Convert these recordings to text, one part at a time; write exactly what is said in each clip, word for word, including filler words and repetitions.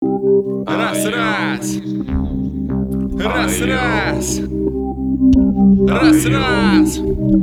Раз, раз. Раз, раз. Раз, раз.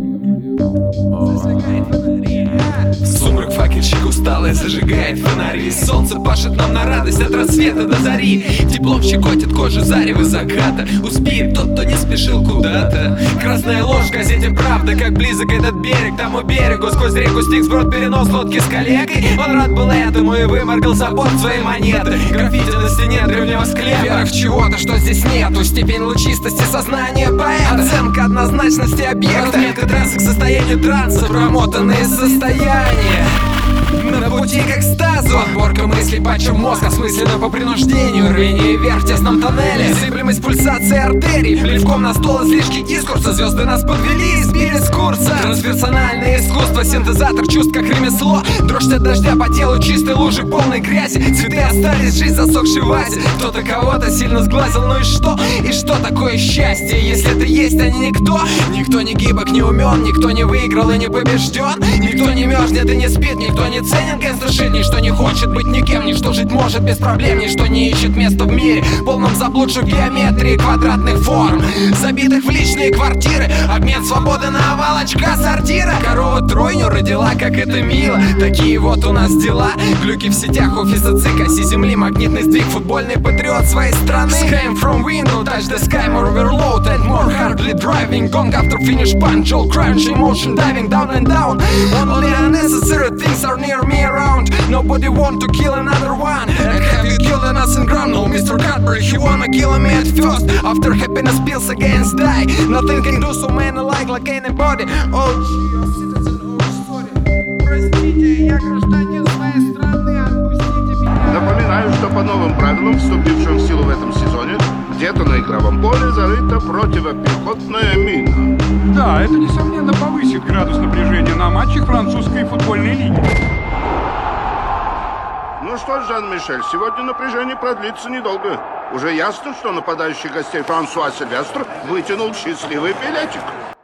Сумрак факельщик усталый зажигает фонари. Солнце пашет нам на радость от рассвета до зари. Теплом щекотит кожу зарево заката. Успеет тот, кто не спешил куда-то. Красная ложь в газете «Правда», как близок этот берег, тому берегу. Сквозь реку стих сброд перенос лодки с коллегой. Он рад был этому и выморгал за борт своей монеты. Граффити на стене древнего склепа. Вера в чего-то, что здесь нету. Степень лучистости сознания поэта. Оценка однозначности объекта. Разметка трассы к состоянию транса. Промотанные состояния на пути к экстазу. Подборка мыслей, патчем мозг осмысленно по принуждению. Рвение вверх в тесном тоннеле. Незыблемость пульсации артерий. Плевком на стол излишки дискурса. Звезды нас подвели и сбили с курса. Трансперсональное искусство, синтезатор чувств как ремесло. Дрожь от дождя по телу, чистой лужи полной грязи. Цветы остались, жизнь засохшей в вазе. Кто-то кого-то сильно сглазил, ну и что? И что такое счастье, если это есть, а не никто? Никто не гибок, не умен, никто не выиграл и не побежден. Никто не мерзнет и не спит, никто не ценен гангстер-шит. Ничто не хочет быть никем, ничто жить может без проблем. Ничто не ищет места в мире, полном заблудших геометрии квадратных форм, забитых в личные квартиры. Обмен свободы на овал очка сортира. Корова тройню родила, как это мило. Такие вот у нас дела. Глюки в сетях, офиса ЦИК, оси земли, магнитный сдвиг. Футбольный патриот своей страны. Skyrim from window, touch the sky, more overload and more hardly driving. Gong after finish punch, all crouching, motion diving down and down. Only unnecessary things are near me around. Nobody want to kill another one. And have you killed an innocent ground? No, Mister Cadbury, he wanna kill me at first. After happiness pills against die. Nothing can do so man alike like anybody. Oh, простите, я гражданин своей страны, отпустите меня. Напоминаю, что по новым правилам, вступившим в силу в этом сезоне, где-то на игровом поле зарыта противопехотная мина. Да, это, несомненно, повысит градус напряжения на матчах французской футбольной лиги. Ну что ж, Жан-Мишель, сегодня напряжение продлится недолго. Уже ясно, что нападающий гостей Франсуа Сильвестр вытянул счастливый билетик.